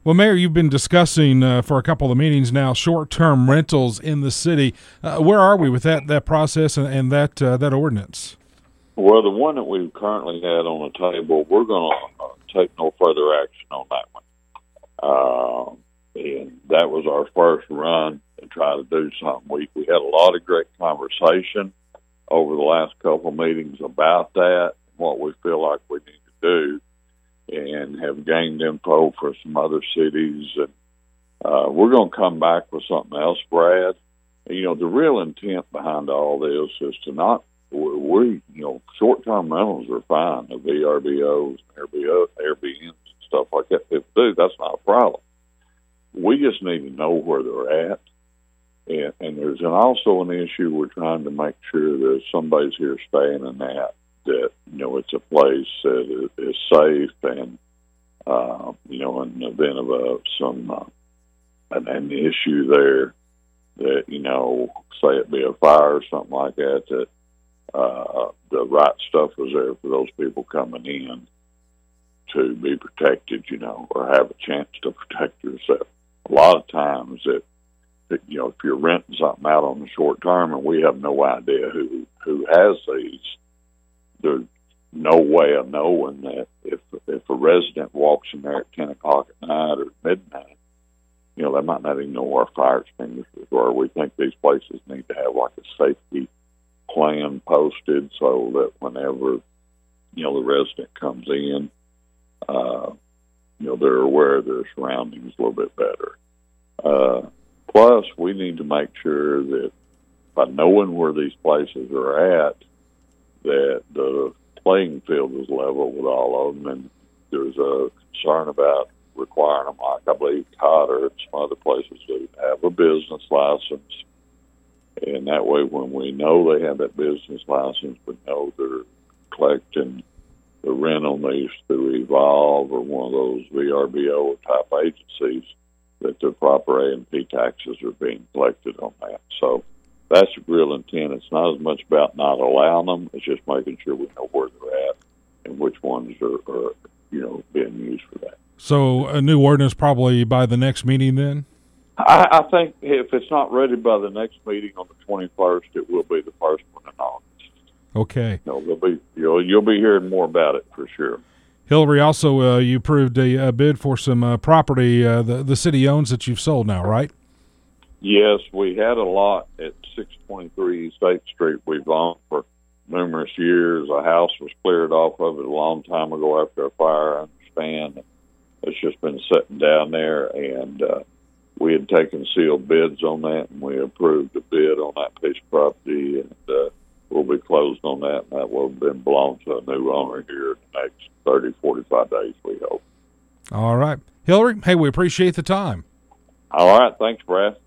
Well, Mayor, you've been discussing for a couple of meetings now short-term rentals in the city. Where are we with that process and that ordinance? Well, the one that we've currently had on the table, we're going to take no further action on that one. And that was our first run to try to do something. We had a lot of great conversation over the last couple of meetings about that, what we feel like we need to do, and have gained info for some other cities. And we're going to come back with something else, Brad. You know, the real intent behind all this is to not, short-term rentals are fine, the VRBOs, Airbnbs, and stuff like that. If they do, that's not a problem. We just need to know where they're at. And there's also an issue we're trying to make sure that if somebody's here staying in that, it's a place that is safe and, in the event of an issue there that, say it be a fire or something like that, the right stuff was there for those people coming in to be protected, or have a chance to protect yourself. A lot of times if you're renting something out on the short term and we have no idea who has these, there's no way of knowing that if a resident walks in there at 10 o'clock at night or midnight, they might not even know where fire extinguishers are. We think these places need to have like a safety plan posted so that whenever, the resident comes in, they're aware of their surroundings a little bit better. Plus, we need to make sure that by knowing where these places are at, that the playing field is level with all of them. And there's a concern about requiring them, like I believe Cotter and some other places do, have a business license. And that way, when we know they have that business license, we know they're collecting the rent on these through Evolve or one of those VRBO type agencies, that the proper A&P taxes are being collected on that. So that's the real intent. It's not as much about not allowing them. It's just making sure we know where they're at and which ones are being used for that. So a new ordinance probably by the next meeting then? I think if it's not ready by the next meeting on the 21st, it will be the first one in August. Okay. You'll be hearing more about it for sure. Hillary, also you approved a bid for some property the city owns that you've sold now, right? Yes, we had a lot at 623 State Street we've owned for numerous years. A house was cleared off of it a long time ago after a fire, I understand. It's just been sitting down there, and we had taken sealed bids on that, and we approved a bid on that piece of property, and we'll be closed on that, and that will have been belong to a new owner here in the next 30, 45 days, we hope. All right. Hillary, hey, we appreciate the time. All right. Thanks, Brad.